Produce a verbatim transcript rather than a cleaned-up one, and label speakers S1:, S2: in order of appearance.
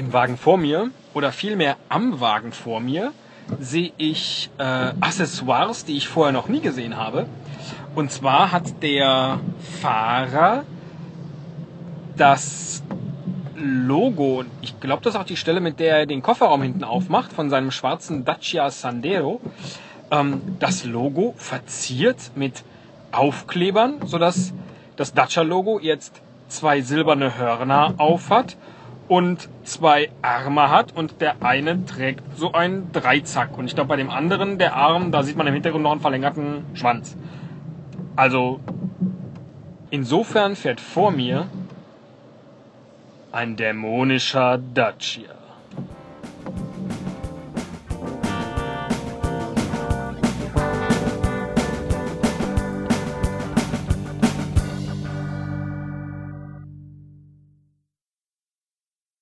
S1: Im Wagen vor mir, oder vielmehr am Wagen vor mir, sehe ich äh, Accessoires, die ich vorher noch nie gesehen habe. Und zwar hat der Fahrer das Logo, ich glaube, das ist auch die Stelle, mit der er den Kofferraum hinten aufmacht, von seinem schwarzen Dacia Sandero, ähm, das Logo verziert mit Aufklebern, sodass das Dacia-Logo jetzt zwei silberne Hörner aufhat und zwei Arme hat und der eine trägt so einen Dreizack. Und ich glaube, bei dem anderen, der Arm, da sieht man im Hintergrund noch einen verlängerten Schwanz. Also, insofern fährt vor mir ein dämonischer Dacia.